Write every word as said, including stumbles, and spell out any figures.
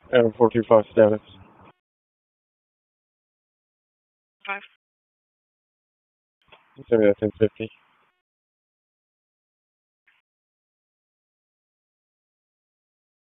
Air four two five status. Five. Send me that ten fifty.